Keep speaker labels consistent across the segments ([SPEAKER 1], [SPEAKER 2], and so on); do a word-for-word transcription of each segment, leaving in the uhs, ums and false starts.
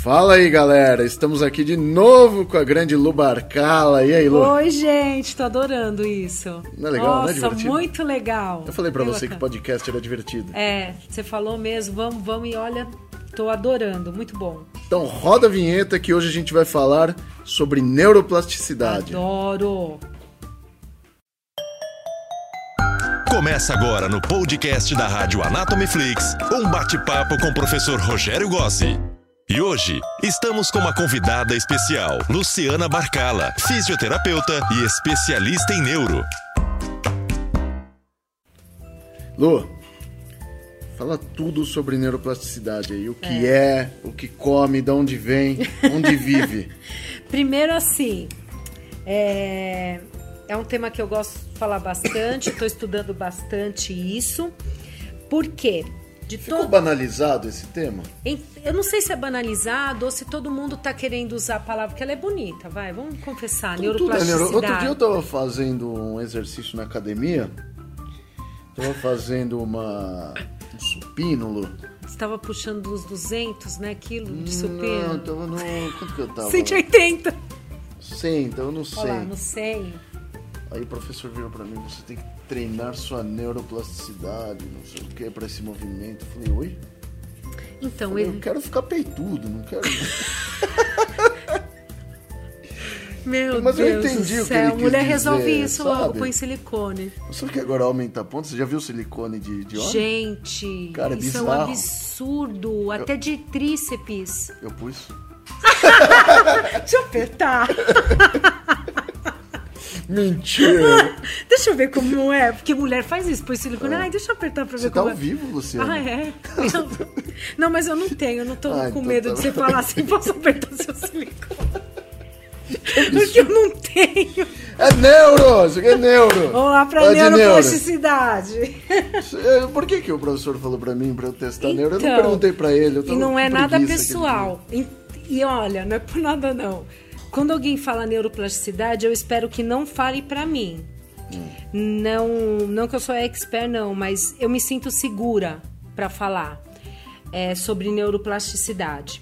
[SPEAKER 1] Fala aí, galera, estamos aqui de novo com a grande Lu Barcala. E aí, Lu?
[SPEAKER 2] Oi, gente, tô adorando isso.
[SPEAKER 1] Não é legal,
[SPEAKER 2] Nossa,
[SPEAKER 1] não é divertido?
[SPEAKER 2] Muito legal.
[SPEAKER 1] Eu falei pra
[SPEAKER 2] Bem
[SPEAKER 1] você
[SPEAKER 2] bacana.
[SPEAKER 1] que podcast era divertido.
[SPEAKER 2] É, você falou mesmo, vamos, vamos e olha, tô adorando, muito bom.
[SPEAKER 1] Então roda a vinheta que hoje a gente vai falar sobre neuroplasticidade.
[SPEAKER 2] Adoro.
[SPEAKER 3] Começa agora no podcast da Rádio Anatomy Flix, um bate-papo com o professor Rogério Gossi. E hoje, estamos com uma convidada especial, Luciana Barcala, fisioterapeuta e especialista em neuro.
[SPEAKER 1] Lu, fala tudo sobre neuroplasticidade aí, o que é, é o que come, de onde vem, onde vive.
[SPEAKER 2] Primeiro assim, é... é um tema que eu gosto de falar bastante, estou estudando bastante isso. Por quê? De
[SPEAKER 1] Ficou
[SPEAKER 2] todo...
[SPEAKER 1] banalizado esse tema?
[SPEAKER 2] Eu não sei se é banalizado ou se todo mundo tá querendo usar a palavra, porque ela é bonita, vai, vamos confessar,
[SPEAKER 1] Tudo,
[SPEAKER 2] neuroplasticidade.
[SPEAKER 1] tudo é neuro... Outro dia eu tava fazendo um exercício na academia, tava fazendo uma... um supino, Lu.
[SPEAKER 2] Você tava puxando os duzentos, né, quilos de supino?
[SPEAKER 1] Não, tava no... quanto que eu tava?
[SPEAKER 2] cento e oitenta.
[SPEAKER 1] cem, então eu não sei.
[SPEAKER 2] Olha lá, no cem.
[SPEAKER 1] Aí o professor virou pra mim, você tem que treinar sua neuroplasticidade, não sei o que, pra esse movimento. Eu falei, oi?
[SPEAKER 2] Então,
[SPEAKER 1] Eu, falei,
[SPEAKER 2] ele...
[SPEAKER 1] eu quero ficar peitudo, não quero...
[SPEAKER 2] Meu
[SPEAKER 1] Mas eu
[SPEAKER 2] Deus
[SPEAKER 1] entendi
[SPEAKER 2] do
[SPEAKER 1] o que
[SPEAKER 2] céu,
[SPEAKER 1] ele
[SPEAKER 2] a mulher
[SPEAKER 1] quis
[SPEAKER 2] resolve
[SPEAKER 1] dizer,
[SPEAKER 2] isso
[SPEAKER 1] sabe?
[SPEAKER 2] logo, põe silicone.
[SPEAKER 1] Sabe que agora aumenta ponto? Você já viu silicone de, de homem?
[SPEAKER 2] Gente,
[SPEAKER 1] Cara, é
[SPEAKER 2] isso
[SPEAKER 1] bizarro.
[SPEAKER 2] é um absurdo, até de tríceps.
[SPEAKER 1] Eu pus.
[SPEAKER 2] Deixa eu apertar.
[SPEAKER 1] Mentira!
[SPEAKER 2] Deixa eu ver como é, porque mulher faz isso, põe silicone. Ai, deixa eu apertar pra ver
[SPEAKER 1] Você tá
[SPEAKER 2] como
[SPEAKER 1] ao
[SPEAKER 2] é.
[SPEAKER 1] vivo, Luciana?
[SPEAKER 2] Ah, é? Eu... Não, mas eu não tenho, eu não tô
[SPEAKER 1] Ah,
[SPEAKER 2] com
[SPEAKER 1] então
[SPEAKER 2] medo
[SPEAKER 1] tá
[SPEAKER 2] de você
[SPEAKER 1] bom.
[SPEAKER 2] falar assim, posso apertar seu silicone? Porque eu não tenho.
[SPEAKER 1] É neuro! Isso aqui é neuro!
[SPEAKER 2] Vamos lá pra
[SPEAKER 1] Fala de
[SPEAKER 2] neuroplasticidade.
[SPEAKER 1] neuro. Por que, que o professor falou pra mim pra eu testar
[SPEAKER 2] Então,
[SPEAKER 1] neuro? Eu não perguntei pra ele. Eu
[SPEAKER 2] E
[SPEAKER 1] tava
[SPEAKER 2] não é
[SPEAKER 1] com
[SPEAKER 2] nada
[SPEAKER 1] preguiça
[SPEAKER 2] pessoal. E, e olha, não é por nada não. Quando alguém fala neuroplasticidade, eu espero que não fale pra mim. Hum. Não, não que eu sou expert, não, mas eu me sinto segura pra falar é, sobre neuroplasticidade.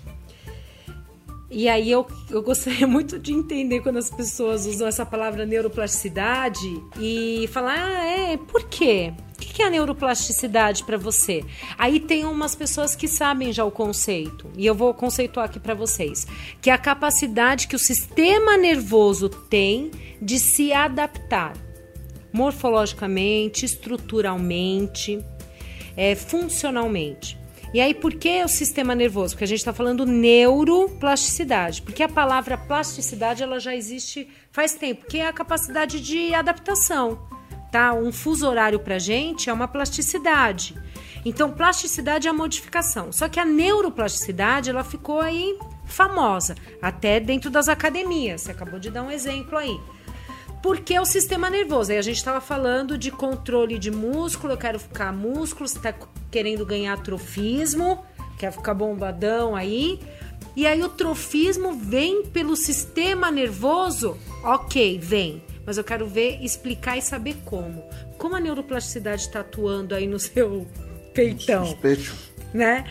[SPEAKER 2] E aí eu, eu gostaria muito de entender quando as pessoas usam essa palavra neuroplasticidade e falar, ah, é, por quê? O que é a neuroplasticidade para você? Aí tem umas pessoas que sabem já o conceito, e eu vou conceituar aqui para vocês, que é a capacidade que o sistema nervoso tem de se adaptar morfologicamente, estruturalmente, é, funcionalmente. E aí, por que o sistema nervoso? Porque a gente está falando neuroplasticidade. Porque a palavra plasticidade ela já existe faz tempo, que é a capacidade de adaptação. Tá? Um fuso horário para a gente é uma plasticidade. Então, plasticidade é a modificação. Só que a neuroplasticidade ela ficou aí famosa, até dentro das academias. Você acabou de dar um exemplo aí. Porque é o sistema nervoso. Aí a gente estava falando de controle de músculo, eu quero ficar músculo, você está querendo ganhar trofismo, quer ficar bombadão aí. E aí o trofismo vem pelo sistema nervoso? Ok, vem. Mas eu quero ver, explicar e saber como. Como a neuroplasticidade está atuando aí no seu peitão.
[SPEAKER 1] Suspeito.
[SPEAKER 2] Né?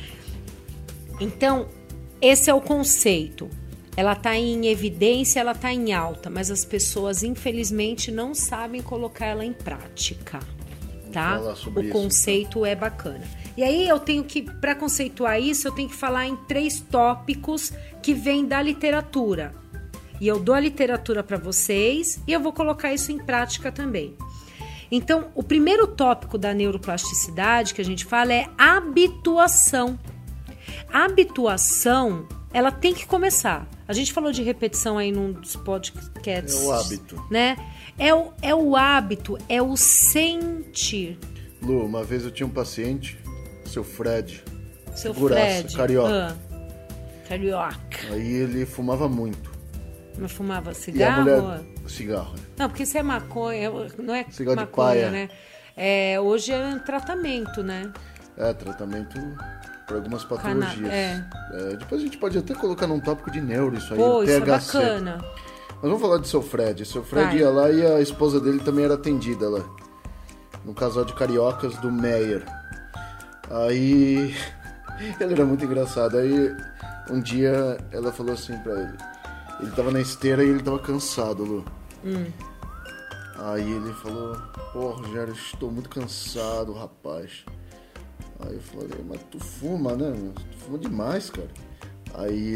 [SPEAKER 2] Então, esse é o conceito. Ela está em evidência, ela está em alta, mas as pessoas, infelizmente, não sabem colocar ela em prática, tá? O
[SPEAKER 1] isso,
[SPEAKER 2] conceito então. É bacana. E aí eu tenho que, para conceituar isso, eu tenho que falar em três tópicos que vêm da literatura. E eu dou a literatura para vocês e eu vou colocar isso em prática também. Então, o primeiro tópico da neuroplasticidade que a gente fala é habituação. A habituação, ela tem que começar. A gente falou de repetição aí num dos podcasts.
[SPEAKER 1] É o hábito.
[SPEAKER 2] Né? É o, é o hábito, é o sentir.
[SPEAKER 1] Lu, uma vez eu tinha um paciente, seu Fred.
[SPEAKER 2] Seu
[SPEAKER 1] figuraça,
[SPEAKER 2] Fred.
[SPEAKER 1] Carioca.
[SPEAKER 2] Ah, carioca.
[SPEAKER 1] Aí ele fumava muito.
[SPEAKER 2] Mas fumava
[SPEAKER 1] E a
[SPEAKER 2] cigarro?
[SPEAKER 1] mulher... Cigarro.
[SPEAKER 2] Não, porque isso é maconha, não é
[SPEAKER 1] Cigarro de
[SPEAKER 2] maconha,
[SPEAKER 1] paia.
[SPEAKER 2] né? É, hoje é um tratamento, né?
[SPEAKER 1] É, tratamento para algumas patologias.
[SPEAKER 2] Cana- é.
[SPEAKER 1] É, depois a gente pode até colocar num tópico de neuro isso aí,
[SPEAKER 2] Pô,
[SPEAKER 1] o
[SPEAKER 2] isso é
[SPEAKER 1] T H C.
[SPEAKER 2] bacana.
[SPEAKER 1] Mas vamos falar de seu Fred. Seu Fred
[SPEAKER 2] Vai.
[SPEAKER 1] ia lá e a esposa dele também era atendida lá. No casal de cariocas do Meyer. Aí... Ele era muito engraçado. Aí Um dia ela falou assim pra ele. Ele tava na esteira e ele tava cansado, Lu.
[SPEAKER 2] Hum.
[SPEAKER 1] Aí ele falou, pô, Rogério, estou muito cansado, rapaz. Aí eu falei, mas tu fuma, né? Tu fuma demais, cara. Aí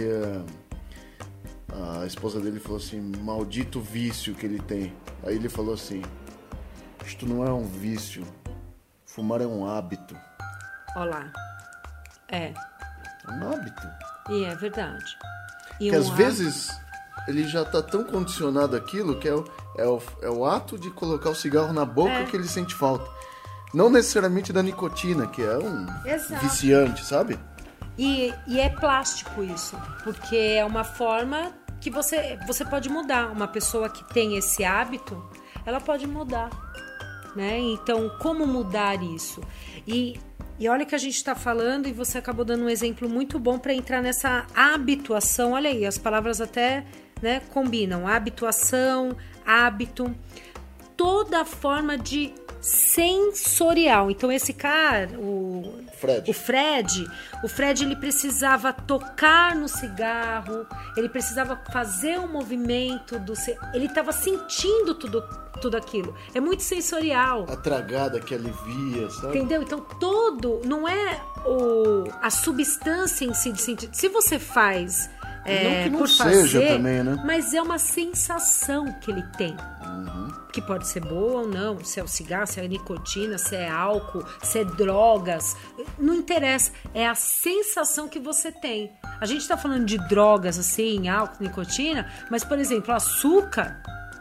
[SPEAKER 1] a esposa dele falou assim, maldito vício que ele tem. Aí ele falou assim, isto não é um vício, fumar é um hábito.
[SPEAKER 2] Olha lá. É.
[SPEAKER 1] É um hábito.
[SPEAKER 2] E é verdade. E
[SPEAKER 1] que
[SPEAKER 2] um
[SPEAKER 1] às
[SPEAKER 2] hábito...
[SPEAKER 1] vezes ele já tá tão condicionado àquilo que é o, é o, é o ato de colocar o cigarro na boca
[SPEAKER 2] é.
[SPEAKER 1] que ele sente falta. Não necessariamente da nicotina, que é um
[SPEAKER 2] Exato.
[SPEAKER 1] viciante, sabe?
[SPEAKER 2] E, e é plástico isso, porque é uma forma que você, você pode mudar. Uma pessoa que tem esse hábito, ela pode mudar, né? Então, como mudar isso? E, e olha que a gente está falando, e você acabou dando um exemplo muito bom para entrar nessa habituação. Olha aí, as palavras até, né, combinam. Habituação, hábito, toda forma de sensorial. Então esse cara, o
[SPEAKER 1] Fred.
[SPEAKER 2] o Fred, o Fred ele precisava tocar no cigarro, ele precisava fazer um movimento do, ele estava sentindo tudo tudo aquilo. É muito sensorial.
[SPEAKER 1] A tragada que alivia, sabe?
[SPEAKER 2] Entendeu? Então todo não é o a substância em si de sentir. Se você faz é,
[SPEAKER 1] não que não
[SPEAKER 2] por
[SPEAKER 1] seja
[SPEAKER 2] fazer,
[SPEAKER 1] também, né?
[SPEAKER 2] mas é uma sensação que ele tem.
[SPEAKER 1] Uhum.
[SPEAKER 2] Que pode ser boa ou não, se é o cigarro, se é a nicotina, se é álcool, se é drogas, não interessa, é a sensação que você tem. A gente tá falando de drogas assim, álcool, nicotina, mas, por exemplo, açúcar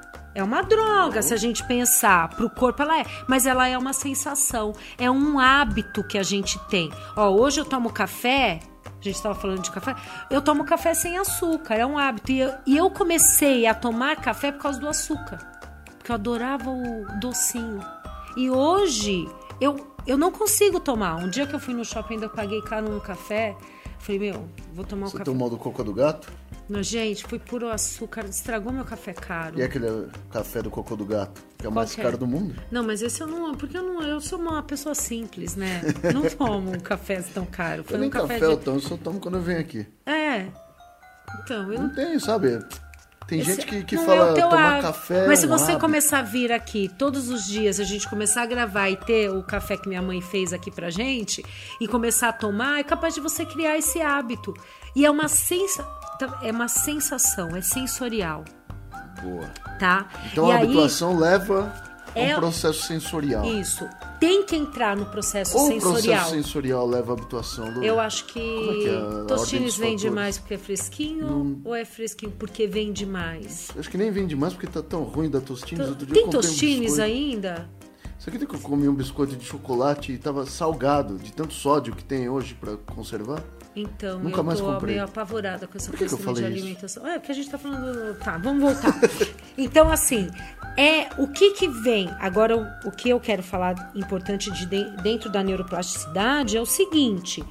[SPEAKER 2] é uma droga, se a gente pensar, pro corpo ela é, mas ela é uma sensação, é um hábito que a gente tem. Ó, hoje eu tomo café, a gente estava falando de café, eu tomo café sem açúcar, é um hábito, e eu, e eu comecei a tomar café por causa do açúcar. Porque eu adorava o docinho. E hoje, eu, eu não consigo tomar. Um dia que eu fui no shopping, ainda paguei caro num café. Falei, meu, vou tomar um
[SPEAKER 1] Você
[SPEAKER 2] café.
[SPEAKER 1] Você tomou do coco do gato?
[SPEAKER 2] Não, gente, foi puro açúcar. Estragou meu café caro.
[SPEAKER 1] E aquele café do coco do gato? Que é o
[SPEAKER 2] Qual
[SPEAKER 1] mais
[SPEAKER 2] que é?
[SPEAKER 1] caro do mundo?
[SPEAKER 2] Não, mas esse eu não... Porque eu, não, eu sou uma pessoa simples, né? Não tomo um café tão caro. Foi
[SPEAKER 1] eu nem
[SPEAKER 2] um café,
[SPEAKER 1] café
[SPEAKER 2] de...
[SPEAKER 1] eu tomo, eu só tomo quando eu venho aqui.
[SPEAKER 2] É. Então, eu
[SPEAKER 1] não... Não tenho, sabe... Tem
[SPEAKER 2] Esse
[SPEAKER 1] gente que, que
[SPEAKER 2] não
[SPEAKER 1] fala
[SPEAKER 2] é o teu
[SPEAKER 1] tomar
[SPEAKER 2] hábito.
[SPEAKER 1] café.
[SPEAKER 2] Mas se
[SPEAKER 1] um
[SPEAKER 2] você
[SPEAKER 1] hábito.
[SPEAKER 2] começar a vir aqui todos os dias, a gente começar a gravar e ter o café que minha mãe fez aqui pra gente e começar a tomar, é capaz de você criar esse hábito. E é uma, sensa... é uma sensação, é sensorial.
[SPEAKER 1] Boa.
[SPEAKER 2] Tá?
[SPEAKER 1] Então
[SPEAKER 2] e
[SPEAKER 1] a
[SPEAKER 2] aí,
[SPEAKER 1] habituação leva a um
[SPEAKER 2] é...
[SPEAKER 1] processo sensorial.
[SPEAKER 2] Isso. Tem que entrar no processo
[SPEAKER 1] Ou
[SPEAKER 2] sensorial.
[SPEAKER 1] o processo sensorial leva a habituação do...
[SPEAKER 2] Eu acho que,
[SPEAKER 1] Como é que é a ordem
[SPEAKER 2] Tostines
[SPEAKER 1] dos
[SPEAKER 2] vende
[SPEAKER 1] fatores?
[SPEAKER 2] mais porque é fresquinho
[SPEAKER 1] Não-
[SPEAKER 2] ou é fresquinho porque vende mais?
[SPEAKER 1] Acho que nem vende mais porque tá tão ruim da Tostines. Outro dia eu
[SPEAKER 2] Tem
[SPEAKER 1] comprei um
[SPEAKER 2] Tostines
[SPEAKER 1] biscoito.
[SPEAKER 2] ainda?
[SPEAKER 1] Você acredita que eu comi um biscoito de chocolate e tava salgado, de tanto sódio que tem hoje pra conservar?
[SPEAKER 2] Então,
[SPEAKER 1] Nunca
[SPEAKER 2] eu
[SPEAKER 1] mais
[SPEAKER 2] tô
[SPEAKER 1] comprei.
[SPEAKER 2] meio apavorada com essa
[SPEAKER 1] Por que que eu
[SPEAKER 2] questão de
[SPEAKER 1] falei isso?
[SPEAKER 2] alimentação. É, porque a gente tá falando... Tá, vamos voltar. Então, assim, é o que que vem... Agora, o, o que eu quero falar importante de de- dentro da neuroplasticidade é o seguinte...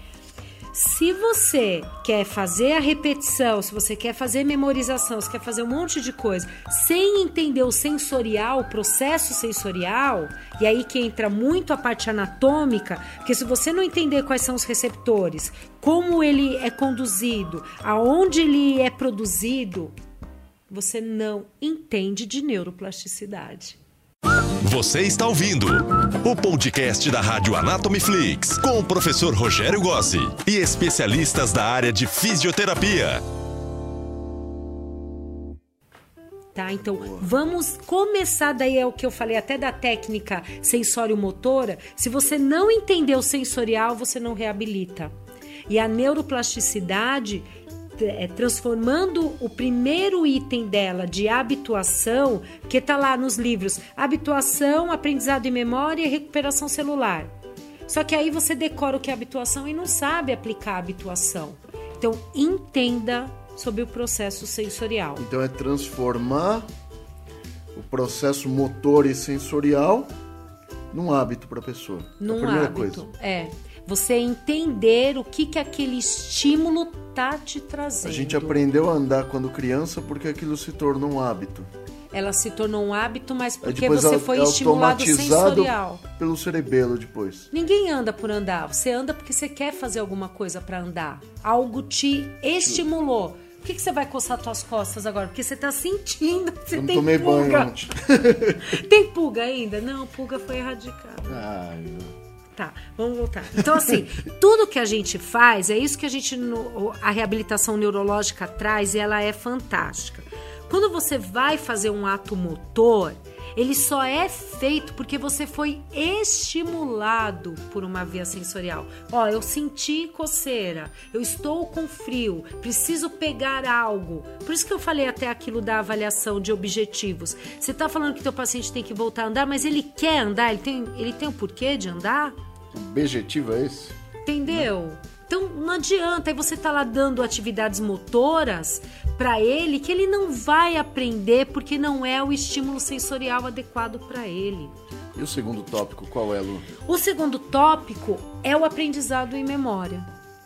[SPEAKER 2] Se você quer fazer a repetição, se você quer fazer memorização, se quer fazer um monte de coisa, sem entender o sensorial, o processo sensorial, e aí que entra muito a parte anatômica, porque se você não entender quais são os receptores, como ele é conduzido, aonde ele é produzido, você não entende de neuroplasticidade.
[SPEAKER 3] Você está ouvindo o podcast da Rádio Anatomy Flix, com o professor Rogério Gossi e especialistas da área de fisioterapia.
[SPEAKER 2] Tá, então vamos começar, daí é o que eu falei até da técnica sensório-motora. Se você não entender o sensorial, você não reabilita. E a neuroplasticidade, é, transformando o primeiro item dela de habituação, que tá lá nos livros, habituação, aprendizado e memória e recuperação celular. Só que aí você decora o que é habituação e não sabe aplicar a habituação. Então entenda sobre o processo sensorial.
[SPEAKER 1] Então é transformar o processo motor e sensorial num hábito para a pessoa.
[SPEAKER 2] Num
[SPEAKER 1] é a primeira
[SPEAKER 2] hábito.
[SPEAKER 1] coisa.
[SPEAKER 2] É. Você entender o que, que aquele estímulo tá te trazendo.
[SPEAKER 1] A gente aprendeu a andar quando criança porque aquilo se tornou um hábito.
[SPEAKER 2] ela se tornou um hábito, mas porque
[SPEAKER 1] depois
[SPEAKER 2] você
[SPEAKER 1] é-
[SPEAKER 2] foi
[SPEAKER 1] é
[SPEAKER 2] estimulado
[SPEAKER 1] automatizado
[SPEAKER 2] sensorial.
[SPEAKER 1] pelo cerebelo depois.
[SPEAKER 2] Ninguém anda por andar. Você anda porque você quer fazer alguma coisa para andar. Algo te estimulou. Por que, que você vai coçar suas costas agora? Porque você tá sentindo que você
[SPEAKER 1] Eu não
[SPEAKER 2] tem
[SPEAKER 1] tomei
[SPEAKER 2] pulga.
[SPEAKER 1] banho ontem.
[SPEAKER 2] Tem pulga ainda? Não, pulga foi erradicada.
[SPEAKER 1] Ai, meu.
[SPEAKER 2] Tá, vamos voltar. Então, assim, tudo que a gente faz, é isso que a gente, no- a reabilitação neurológica traz, e ela é fantástica. Quando você vai fazer um ato motor, ele só é feito porque você foi estimulado por uma via sensorial. Ó, eu senti coceira, eu estou com frio, preciso pegar algo. Por isso que eu falei até aquilo da avaliação de objetivos. Você tá falando que teu paciente tem que voltar a andar, mas ele quer andar, ele tem, ele tem o porquê de andar?
[SPEAKER 1] O objetivo é esse?
[SPEAKER 2] Entendeu? Então não adianta, aí você tá lá dando atividades motoras para ele que ele não vai aprender porque não é o estímulo sensorial adequado para ele.
[SPEAKER 1] E o segundo tópico, qual é, Lu?
[SPEAKER 2] O segundo tópico é o aprendizado em memória.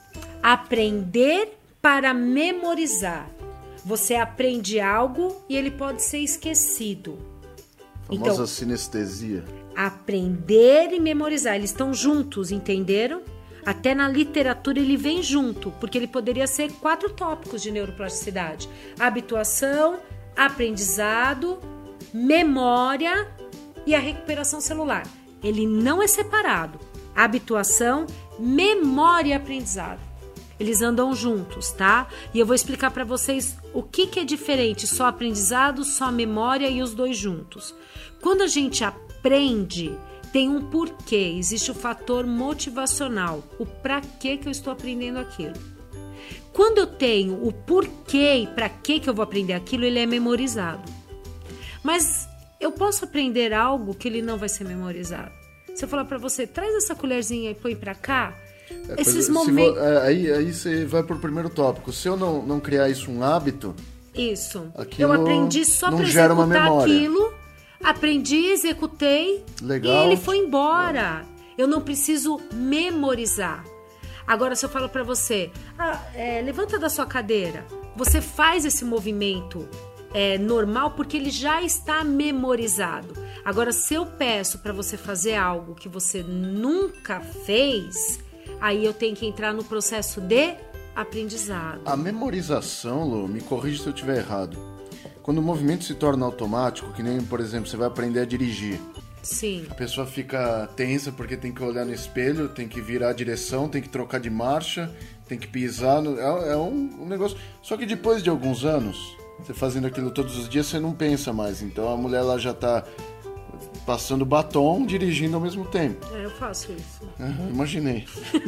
[SPEAKER 2] Aprender para memorizar. Você aprende algo e ele pode ser esquecido.
[SPEAKER 1] Famosa
[SPEAKER 2] Então,
[SPEAKER 1] sinestesia.
[SPEAKER 2] aprender e memorizar, eles estão juntos, entenderam? Até na literatura ele vem junto, porque ele poderia ser quatro tópicos de neuroplasticidade: habituação, aprendizado, memória e a recuperação celular. Ele não é separado. Habituação, memória e aprendizado. Eles andam juntos, tá? E eu vou explicar para vocês o que, que é diferente, só aprendizado, só memória e os dois juntos. Quando a gente aprende, tem um porquê, existe o fator motivacional, o pra que que eu estou aprendendo aquilo. Quando eu tenho o porquê e pra que que eu vou aprender aquilo, ele é memorizado. Mas eu posso aprender algo que ele não vai ser memorizado. Se eu falar pra você, traz essa colherzinha e põe pra cá,
[SPEAKER 1] É,
[SPEAKER 2] esses
[SPEAKER 1] se
[SPEAKER 2] momentos...
[SPEAKER 1] vo- é, aí, aí você vai pro primeiro tópico. Se eu não, não criar isso um hábito,
[SPEAKER 2] Isso.
[SPEAKER 1] Aquilo
[SPEAKER 2] eu aprendi só
[SPEAKER 1] não
[SPEAKER 2] pra
[SPEAKER 1] gera uma
[SPEAKER 2] executar
[SPEAKER 1] memória.
[SPEAKER 2] aquilo, aprendi, executei
[SPEAKER 1] Legal.
[SPEAKER 2] e ele foi embora. Eu não preciso memorizar. Agora, se eu falo pra você, ah, é, levanta da sua cadeira, você faz esse movimento é, normal porque ele já está memorizado. Agora, se eu peço pra você fazer algo que você nunca fez, aí eu tenho que entrar no processo de aprendizado.
[SPEAKER 1] a memorização, Lu, me corrija se eu estiver errado. Quando o movimento se torna automático, que nem, por exemplo, você vai aprender a dirigir.
[SPEAKER 2] Sim.
[SPEAKER 1] A pessoa fica tensa porque tem que olhar no espelho, tem que virar a direção, tem que trocar de marcha, tem que pisar. No... É, é um, um negócio. Só que depois de alguns anos, você fazendo aquilo todos os dias, você não pensa mais. Então a mulher lá já tá passando batom, dirigindo ao mesmo tempo.
[SPEAKER 2] É, eu faço isso.
[SPEAKER 1] Uhum, imaginei.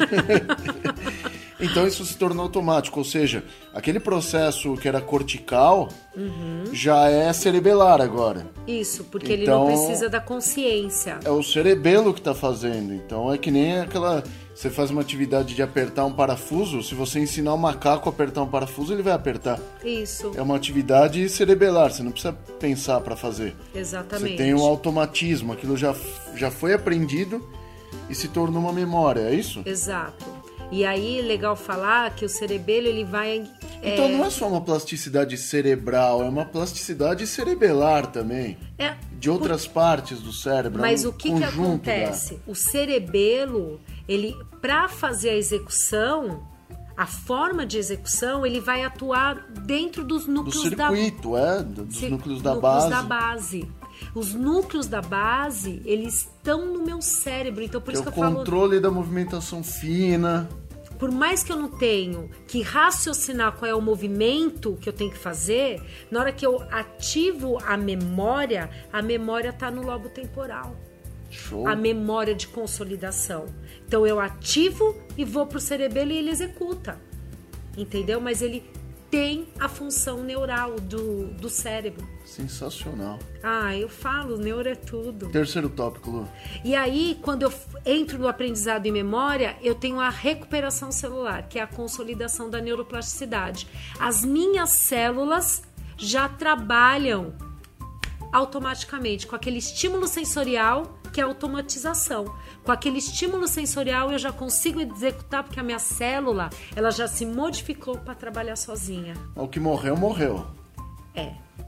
[SPEAKER 1] Então isso se tornou automático, ou seja, aquele processo que era cortical já é cerebelar agora.
[SPEAKER 2] Isso, porque
[SPEAKER 1] Então-
[SPEAKER 2] ele não precisa da consciência.
[SPEAKER 1] É o cerebelo que está fazendo. Então é que nem aquela... Você faz uma atividade de apertar um parafuso, se você ensinar o macaco a apertar um parafuso, ele vai apertar.
[SPEAKER 2] Isso,
[SPEAKER 1] É uma atividade cerebelar, você não precisa pensar para fazer.
[SPEAKER 2] exatamente.
[SPEAKER 1] Você tem um automatismo, aquilo já, já foi aprendido e se tornou uma memória, é isso?
[SPEAKER 2] Exato. E aí, legal falar que o cerebelo, ele vai...
[SPEAKER 1] Então não é só uma plasticidade cerebral, é uma plasticidade cerebelar também.
[SPEAKER 2] é,
[SPEAKER 1] De outras partes do cérebro.
[SPEAKER 2] Mas
[SPEAKER 1] é um
[SPEAKER 2] o que, que
[SPEAKER 1] conjunto da-
[SPEAKER 2] acontece? O cerebelo, ele, para fazer a execução, a forma de execução, ele vai atuar dentro dos
[SPEAKER 1] Do
[SPEAKER 2] núcleos da
[SPEAKER 1] circuito, é, dos
[SPEAKER 2] Ci-
[SPEAKER 1] núcleos da
[SPEAKER 2] núcleos
[SPEAKER 1] base.
[SPEAKER 2] da base. Os núcleos da base, eles estão no meu cérebro. Então, por
[SPEAKER 1] Que é
[SPEAKER 2] isso
[SPEAKER 1] o
[SPEAKER 2] que eu falo...
[SPEAKER 1] controle da movimentação fina.
[SPEAKER 2] Por mais que eu não tenho que raciocinar qual é o movimento que eu tenho que fazer, na hora que eu ativo a memória, a memória está no lobo temporal.
[SPEAKER 1] Show.
[SPEAKER 2] A memória de consolidação. Então eu ativo e vou pro cerebelo e ele executa. Entendeu? Mas ele tem a função neural do, do cérebro.
[SPEAKER 1] Sensacional.
[SPEAKER 2] Ah, eu falo, neuro é tudo.
[SPEAKER 1] Terceiro tópico, Lu.
[SPEAKER 2] E aí, quando eu f- entro no aprendizado em memória, eu tenho a recuperação celular, que é a consolidação da neuroplasticidade. As minhas células já trabalham automaticamente com aquele estímulo sensorial, que é a automatização. Com aquele estímulo sensorial, eu já consigo executar, porque a minha célula, ela já se modificou para trabalhar sozinha.
[SPEAKER 1] O que morreu, morreu.
[SPEAKER 2] É.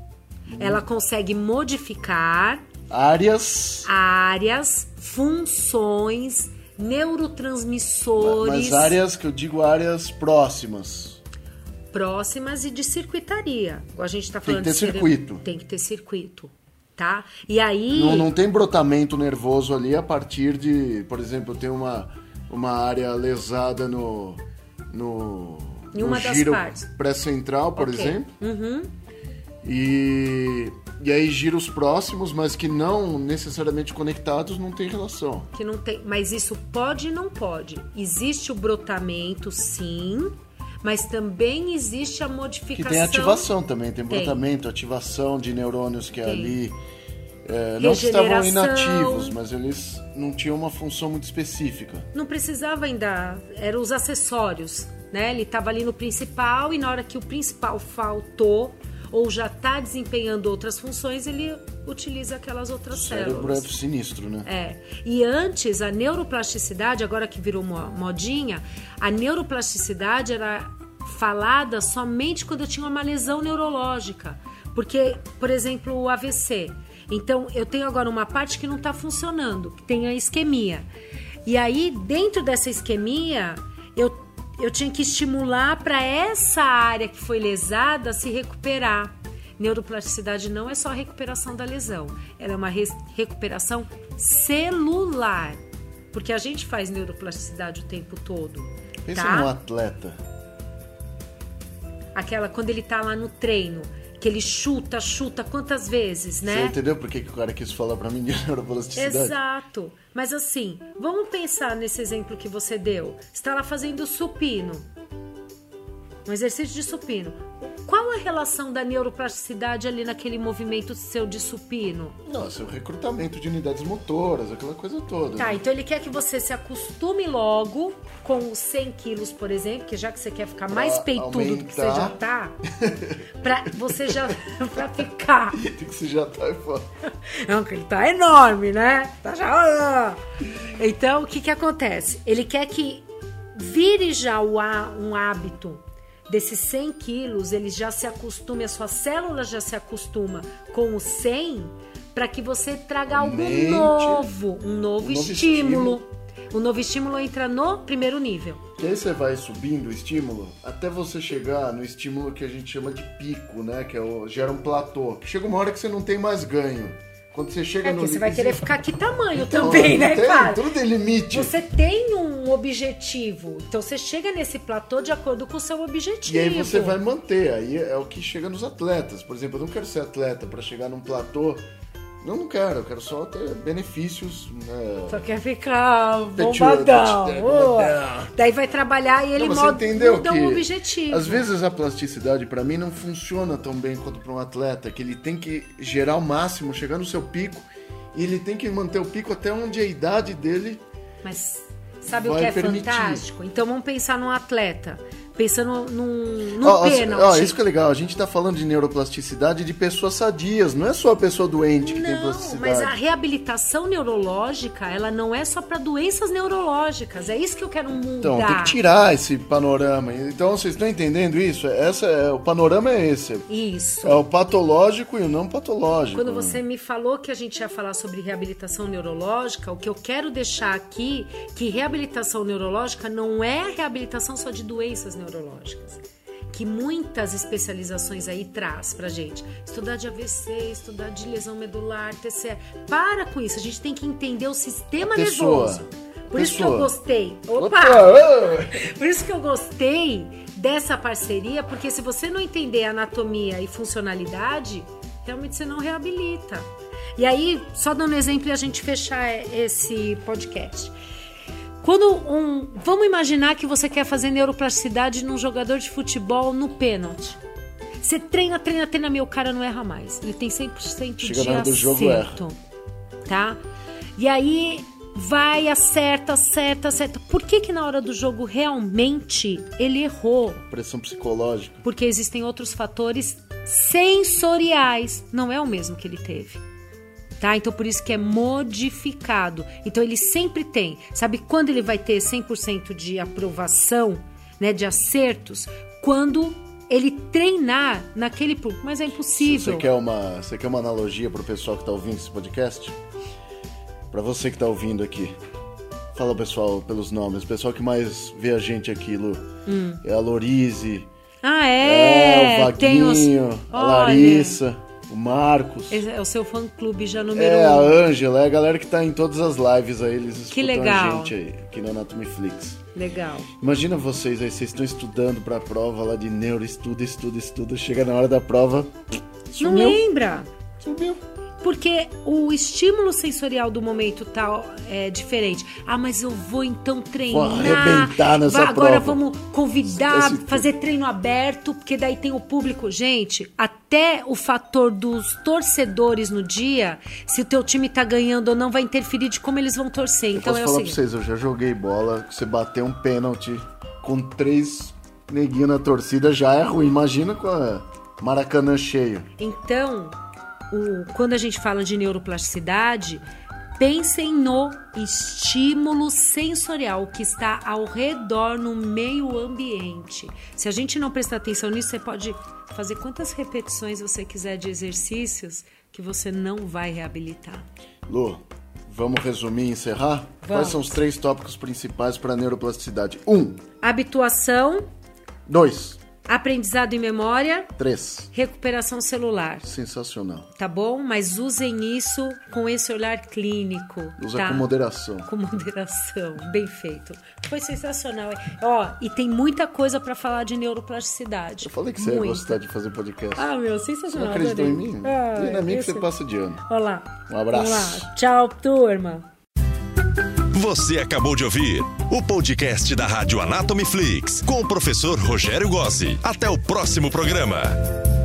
[SPEAKER 2] Ela consegue modificar
[SPEAKER 1] áreas,
[SPEAKER 2] áreas, funções, neurotransmissores.
[SPEAKER 1] Mas áreas que eu digo áreas próximas.
[SPEAKER 2] Próximas e de circuitaria. A gente está falando
[SPEAKER 1] tem que ter
[SPEAKER 2] de
[SPEAKER 1] circuito.
[SPEAKER 2] Tem que ter circuito, tá? E aí...
[SPEAKER 1] Não, não tem brotamento nervoso ali a partir de... Por exemplo, tem uma, uma área lesada no... no
[SPEAKER 2] em uma
[SPEAKER 1] no
[SPEAKER 2] das
[SPEAKER 1] giro
[SPEAKER 2] partes.
[SPEAKER 1] Pré-central, por
[SPEAKER 2] okay.
[SPEAKER 1] exemplo.
[SPEAKER 2] Uhum.
[SPEAKER 1] E, e aí giros próximos, mas que não necessariamente conectados, não tem relação.
[SPEAKER 2] Que não tem, mas isso pode e não pode. Existe o brotamento, sim, mas também existe a modificação.
[SPEAKER 1] Que tem ativação também, tem,
[SPEAKER 2] tem.
[SPEAKER 1] brotamento, ativação de neurônios que
[SPEAKER 2] tem.
[SPEAKER 1] ali é, não estavam inativos, mas eles não tinham uma função muito específica.
[SPEAKER 2] Não precisava ainda, eram os acessórios, né? Ele estava ali no principal e na hora que o principal faltou ou já está desempenhando outras funções, ele utiliza aquelas outras
[SPEAKER 1] o cérebro
[SPEAKER 2] células.
[SPEAKER 1] É sinistro, né?
[SPEAKER 2] É. E antes, a neuroplasticidade, agora que virou modinha, a neuroplasticidade era falada somente quando eu tinha uma lesão neurológica. Porque, por exemplo, o A V C. Então, eu tenho agora uma parte que não está funcionando, que tem a isquemia. E aí, dentro dessa isquemia, eu eu tinha que estimular para essa área que foi lesada se recuperar. Neuroplasticidade não é só a recuperação da lesão, ela é uma re- recuperação celular, porque a gente faz neuroplasticidade o tempo todo.
[SPEAKER 1] Pensa
[SPEAKER 2] tá?
[SPEAKER 1] num atleta.
[SPEAKER 2] Aquela, quando ele tá lá no treino, que ele chuta, chuta quantas vezes, né?
[SPEAKER 1] Você entendeu por que, que o cara quis falar pra mim de neuroplasticidade?
[SPEAKER 2] Exato. Mas assim, vamos pensar nesse exemplo que você deu. Você está lá fazendo supino. Um exercício de supino. Qual a relação da neuroplasticidade ali naquele movimento seu de supino?
[SPEAKER 1] Nossa, o recrutamento de unidades motoras, aquela coisa toda.
[SPEAKER 2] Tá,
[SPEAKER 1] né?
[SPEAKER 2] então ele quer que você se acostume logo com os cem quilos, por exemplo, que já que você quer ficar
[SPEAKER 1] Pra
[SPEAKER 2] mais peitudo
[SPEAKER 1] aumentar.
[SPEAKER 2] do que você já tá, pra você já pra ficar.
[SPEAKER 1] Tem que você já tá fora.
[SPEAKER 2] Não, que ele tá enorme, né? Tá já... Então, o que que acontece? Ele quer que vire já o há- um hábito desses cem quilos, ele já se acostume, a sua célula já se acostuma com o cem, para que você traga algo
[SPEAKER 1] Mente,
[SPEAKER 2] novo, um novo,
[SPEAKER 1] um novo
[SPEAKER 2] estímulo.
[SPEAKER 1] estímulo.
[SPEAKER 2] O novo estímulo entra no primeiro nível.
[SPEAKER 1] E aí você vai subindo o estímulo até você chegar no estímulo que a gente chama de pico, né? Que é o, gera um platô. Chega uma hora que você não tem mais ganho. Quando você chega
[SPEAKER 2] É
[SPEAKER 1] no
[SPEAKER 2] porque você vai
[SPEAKER 1] limite-
[SPEAKER 2] querer ficar que tamanho
[SPEAKER 1] Então,
[SPEAKER 2] também, né,
[SPEAKER 1] tem,
[SPEAKER 2] cara?
[SPEAKER 1] Tudo tem limite.
[SPEAKER 2] Você tem um objetivo, então você chega nesse platô de acordo com o seu objetivo.
[SPEAKER 1] E aí você vai manter, aí é o que chega nos atletas. Por exemplo, eu não quero ser atleta para chegar num platô. Não, não quero, eu quero só ter benefícios. Né?
[SPEAKER 2] Só quer ficar
[SPEAKER 1] Petu-
[SPEAKER 2] bombadão.
[SPEAKER 1] petu-
[SPEAKER 2] Oh.
[SPEAKER 1] bombadão.
[SPEAKER 2] Daí vai trabalhar e ele
[SPEAKER 1] Não, mas
[SPEAKER 2] moda,
[SPEAKER 1] você entendeu
[SPEAKER 2] muda
[SPEAKER 1] que
[SPEAKER 2] um objetivo.
[SPEAKER 1] Às vezes a plasticidade para mim não funciona tão bem quanto para um atleta, que ele tem que gerar o máximo, chegar no seu pico, e ele tem que manter o pico até onde a idade dele.
[SPEAKER 2] Mas sabe o
[SPEAKER 1] vai
[SPEAKER 2] que é
[SPEAKER 1] permitir.
[SPEAKER 2] fantástico? Então vamos pensar num atleta. Pensando num, num
[SPEAKER 1] Ó, ó,
[SPEAKER 2] pênalti.
[SPEAKER 1] ó, isso que é legal, a gente tá falando de neuroplasticidade de pessoas sadias, não é só a pessoa doente que tem
[SPEAKER 2] Não,
[SPEAKER 1] plasticidade.
[SPEAKER 2] mas a reabilitação neurológica, ela não é só para doenças neurológicas. É isso que eu quero mudar.
[SPEAKER 1] Então, tem que tirar esse panorama. Então, vocês estão entendendo isso? Essa é, o panorama é esse.
[SPEAKER 2] Isso.
[SPEAKER 1] É o patológico e o não patológico.
[SPEAKER 2] Quando você me falou que a gente ia falar sobre reabilitação neurológica, o que eu quero deixar aqui, que reabilitação neurológica não é reabilitação só de doenças neurológicas, que muitas especializações aí traz pra gente. Estudar de A V C, estudar de lesão medular, T C E. Para com isso, a gente tem que entender o sistema
[SPEAKER 1] A pessoa.
[SPEAKER 2] nervoso. Por
[SPEAKER 1] A
[SPEAKER 2] isso que eu
[SPEAKER 1] pessoa.
[SPEAKER 2] gostei. Opa!
[SPEAKER 1] Opa!
[SPEAKER 2] Por isso que eu gostei dessa parceria, porque se você não entender anatomia e funcionalidade, realmente você não reabilita. E aí, só dando um exemplo e a gente fechar esse podcast. Quando um, vamos imaginar que você quer fazer neuroplasticidade num jogador de futebol no pênalti. Você treina, treina, treina, meu cara não erra mais. Ele tem cem por cento
[SPEAKER 1] Chega
[SPEAKER 2] de
[SPEAKER 1] na hora do jogo,
[SPEAKER 2] acerto. Tá? E aí vai, acerta, acerta, acerta. Por que que na hora do jogo realmente ele errou?
[SPEAKER 1] Pressão psicológica.
[SPEAKER 2] Porque existem outros fatores sensoriais. Não é o mesmo que ele teve. Tá? Então, por isso que é modificado. Então, ele sempre tem. Sabe quando ele vai ter cem por cento de aprovação, né, de acertos? Quando ele treinar naquele público, mas é impossível.
[SPEAKER 1] Você quer uma, você quer uma analogia pro pessoal que tá ouvindo esse podcast? Pra você que tá ouvindo aqui. Fala, pessoal, pelos nomes. O pessoal que mais vê a gente aqui, Lu. Hum. É a Lorize.
[SPEAKER 2] Ah, é?
[SPEAKER 1] É, o Vaguinho,
[SPEAKER 2] os...
[SPEAKER 1] a Larissa, o Marcos.
[SPEAKER 2] Esse é o seu fã-clube já número
[SPEAKER 1] É,
[SPEAKER 2] um.
[SPEAKER 1] a Ângela, é a galera que tá em todas as lives aí, eles escutam
[SPEAKER 2] que legal.
[SPEAKER 1] a gente aí, aqui no Anatomy Flix.
[SPEAKER 2] Legal.
[SPEAKER 1] Imagina vocês aí, vocês estão estudando pra prova lá de neuro, estuda, estuda, estuda, chega na hora da prova, sumiu.
[SPEAKER 2] Não lembra?
[SPEAKER 1] Sumiu.
[SPEAKER 2] Porque o estímulo sensorial do momento tá é, diferente. Ah, mas eu vou então treinar.
[SPEAKER 1] Vou arrebentar nessa
[SPEAKER 2] vai, agora
[SPEAKER 1] prova.
[SPEAKER 2] vamos convidar,
[SPEAKER 1] Esse...
[SPEAKER 2] fazer treino aberto, porque daí tem o público. Gente, até o fator dos torcedores no dia, se o teu time tá ganhando ou não, vai interferir de como eles vão torcer.
[SPEAKER 1] Eu
[SPEAKER 2] então
[SPEAKER 1] posso
[SPEAKER 2] é
[SPEAKER 1] falar
[SPEAKER 2] o
[SPEAKER 1] pra
[SPEAKER 2] seguinte.
[SPEAKER 1] vocês, eu já joguei bola, você bater um pênalti com três neguinhos na torcida já é ruim. Imagina com a Maracanã cheio.
[SPEAKER 2] Então... O, quando a gente fala de neuroplasticidade, pensem no estímulo sensorial que está ao redor no meio ambiente. Se a gente não prestar atenção nisso, você pode fazer quantas repetições você quiser de exercícios que você não vai reabilitar.
[SPEAKER 1] Lu, vamos resumir e encerrar?
[SPEAKER 2] Vamos.
[SPEAKER 1] Quais são os três tópicos principais para a neuroplasticidade? Um.
[SPEAKER 2] Habituação.
[SPEAKER 1] Dois.
[SPEAKER 2] Aprendizado e memória.
[SPEAKER 1] Três.
[SPEAKER 2] Recuperação celular.
[SPEAKER 1] Sensacional.
[SPEAKER 2] Tá bom? Mas usem isso com esse olhar clínico.
[SPEAKER 1] Usa
[SPEAKER 2] tá?
[SPEAKER 1] com moderação.
[SPEAKER 2] Com moderação. Bem feito. Foi sensacional. Ó, e tem muita coisa pra falar de neuroplasticidade.
[SPEAKER 1] Eu falei que você
[SPEAKER 2] Muita.
[SPEAKER 1] ia gostar de fazer podcast.
[SPEAKER 2] Ah, meu,
[SPEAKER 1] Você
[SPEAKER 2] sensacional.
[SPEAKER 1] não acreditou
[SPEAKER 2] adorei.
[SPEAKER 1] em mim?
[SPEAKER 2] Ah,
[SPEAKER 1] E na minha que
[SPEAKER 2] esse...
[SPEAKER 1] você passa de ano.
[SPEAKER 2] Olha lá.
[SPEAKER 1] Um abraço.
[SPEAKER 2] Vamos lá. Tchau, turma.
[SPEAKER 3] Você acabou de ouvir o podcast da Rádio Anatomy Flix com o professor Rogério Gossi. Até o próximo programa.